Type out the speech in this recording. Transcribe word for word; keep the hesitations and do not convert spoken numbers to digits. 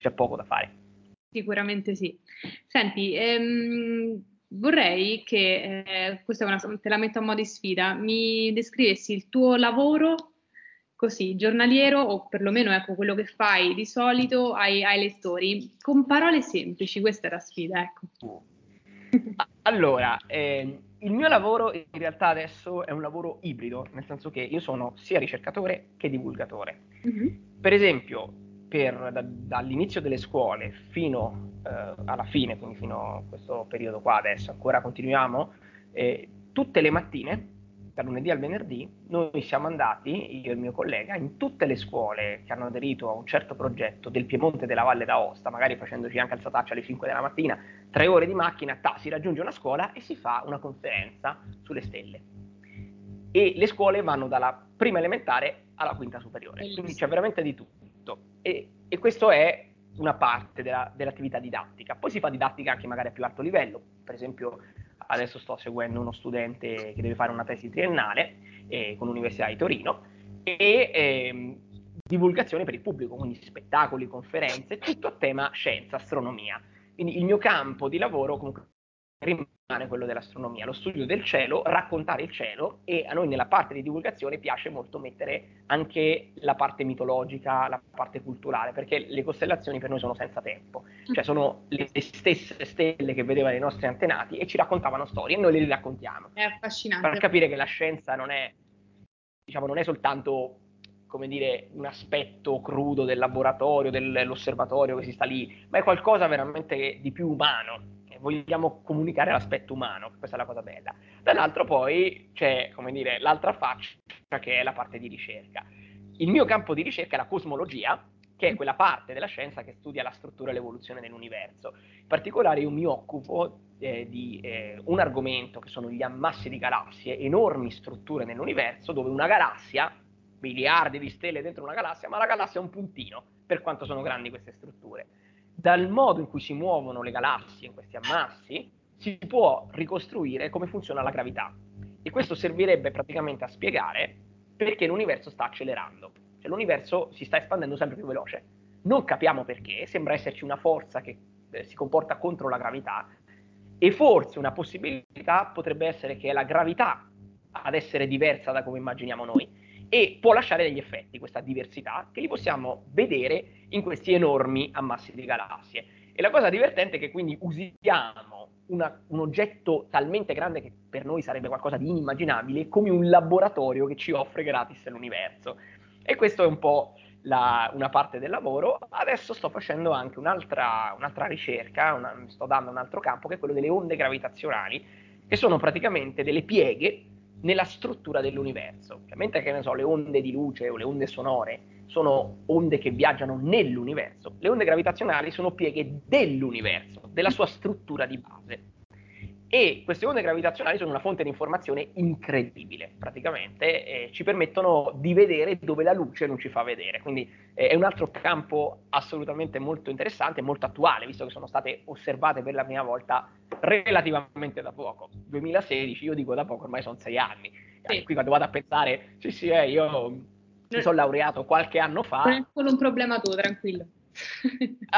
c'è poco da fare. Sicuramente sì. Senti, ehm, vorrei che, eh, questa è una, te la metto a mo' di sfida, mi descrivessi il tuo lavoro così, giornaliero, o perlomeno ecco quello che fai di solito ai, ai lettori, con parole semplici, questa è la sfida, ecco. Allora, ehm, il mio lavoro in realtà adesso è un lavoro ibrido, nel senso che io sono sia ricercatore che divulgatore. Mhm. Per esempio, per, da, dall'inizio delle scuole fino eh, alla fine, quindi fino a questo periodo qua adesso, ancora continuiamo, eh, tutte le mattine, dal lunedì al venerdì, noi siamo andati, io e il mio collega, in tutte le scuole che hanno aderito a un certo progetto del Piemonte e della Valle d'Aosta, magari facendoci anche alzataccia alle cinque della mattina, tre ore di macchina, ta, si raggiunge una scuola e si fa una conferenza sulle stelle. E le scuole vanno dalla prima elementare alla quinta superiore, Bellissimo. quindi c'è veramente di tutto. E, e questo è una parte della, dell'attività didattica. Poi si fa didattica anche magari a più alto livello, per esempio adesso sto seguendo uno studente che deve fare una tesi triennale eh, con l'Università di Torino e eh, divulgazione per il pubblico, quindi spettacoli, conferenze, tutto a tema scienza, astronomia. Quindi il mio campo di lavoro comunque rimane quello dell'astronomia, lo studio del cielo, raccontare il cielo, e a noi nella parte di divulgazione piace molto mettere anche la parte mitologica, la parte culturale, perché le costellazioni per noi sono senza tempo, cioè sono le stesse stelle che vedevano i nostri antenati e ci raccontavano storie e noi le raccontiamo. È affascinante. Per capire che la scienza non è, diciamo, non è soltanto, come dire, un aspetto crudo del laboratorio, dell'osservatorio che si sta lì, ma è qualcosa veramente di più umano. Vogliamo comunicare l'aspetto umano, questa è la cosa bella. Dall'altro poi c'è, come dire, l'altra faccia che è la parte di ricerca. Il mio campo di ricerca è la cosmologia, che è quella parte della scienza che studia la struttura e l'evoluzione dell'universo. In particolare io mi occupo eh, di eh, un argomento che sono gli ammassi di galassie, enormi strutture nell'universo, dove una galassia, miliardi di stelle dentro una galassia, ma la galassia è un puntino per quanto sono grandi queste strutture. Dal modo in cui si muovono le galassie in questi ammassi si può ricostruire come funziona la gravità, e questo servirebbe praticamente a spiegare perché l'universo sta accelerando, cioè l'universo si sta espandendo sempre più veloce, non capiamo perché, sembra esserci una forza che eh, si comporta contro la gravità, e forse una possibilità potrebbe essere che è la gravità ad essere diversa da come immaginiamo noi, e può lasciare degli effetti, questa diversità, che li possiamo vedere in questi enormi ammassi di galassie. E la cosa divertente è che quindi usiamo una, un oggetto talmente grande che per noi sarebbe qualcosa di inimmaginabile, come un laboratorio che ci offre gratis l'universo. E questo è un po' la, una parte del lavoro. Adesso sto facendo anche un'altra, un'altra ricerca, una, sto dando un altro campo, che è quello delle onde gravitazionali, che sono praticamente delle pieghe nella struttura dell'universo. Mentre, che ne so, le onde di luce o le onde sonore sono onde che viaggiano nell'universo, le onde gravitazionali sono pieghe dell'universo, della sua struttura di base. E queste onde gravitazionali sono una fonte di informazione incredibile, praticamente, eh, ci permettono di vedere dove la luce non ci fa vedere. Quindi eh, è un altro campo assolutamente molto interessante e molto attuale, visto che sono state osservate per la prima volta relativamente da poco. duemilasedici, io dico da poco, ormai sono sei anni. Sì. Qui quando vado a pensare, sì sì, eh, io mi sono laureato qualche anno fa. Non è solo un problema tuo, tranquillo.